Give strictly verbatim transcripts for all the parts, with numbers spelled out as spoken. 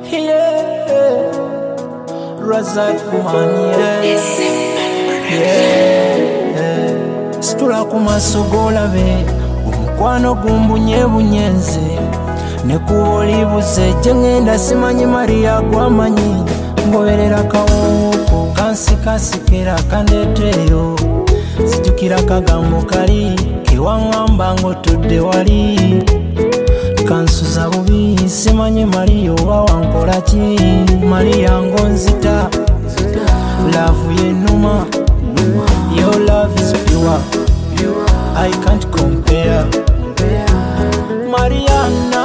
Yeah, Razak man, yeah, yeah. Situla ku maaso g'olabe omukwano gumbunye bunyenze ne kuba olibuze gye ngenda simanyi Maria gwamanyi ngoberera kawoko kansikasikera kandeeteeyo sijjukira kagambo kali kewaŋŋamba ng'otudde wali kansuza bubi simanyi Maria oba wankola ki Maria ngonzita love yenuma your love is pure I can't compare Mariana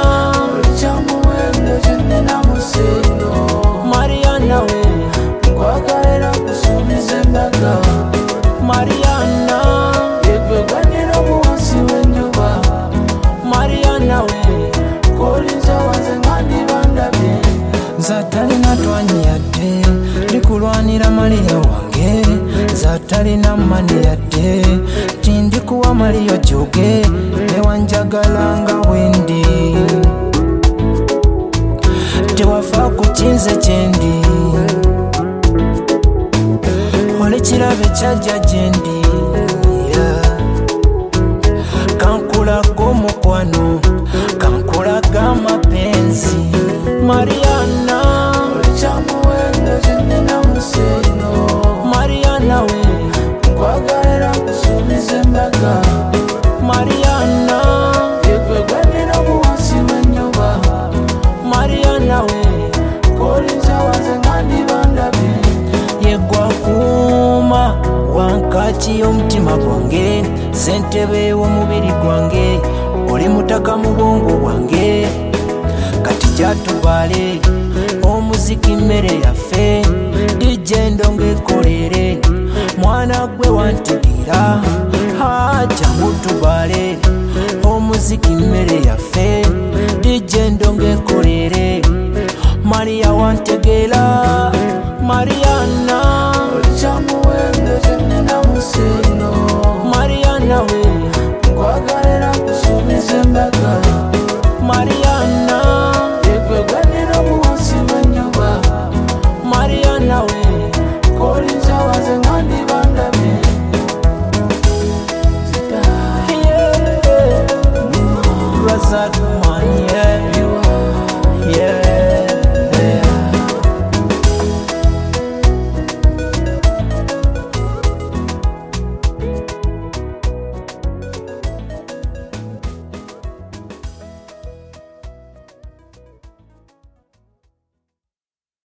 Mariana we kwagalera kusuubiza embaga Mariana yegweganira obuwansi w'enjuba Mariana we kolinza wanze nga ndibandabye nze atalina twanyi yadde ndikulwanira Maria wange nze atalina mmani yadde tindikuwa Maria joge newanjagala nga bwendi tewafa ku kinze kyendi ole kirabe kyajja gyendi kankulaga omukwano kankulaga amapenzi Mariana olekyamuwendo gyenina museno Mariana we nkwagalera kusuubiza embaga Mariana yegwegwanira obuwansi w'enjuba Mariana we kolinza wanze nga ndibandabye yegwakuuma wankaki y'omutima gwange ssentebe w'omubiri gwange oli mutaka mu bwongo bwange kati gyatubaale omuziki mmere yaffe dijje ndonga ekolere mwana gwe wantigira haja mutubaale omuziki mmere yaffe dijje ndonga ekolere Maria wantegera Maria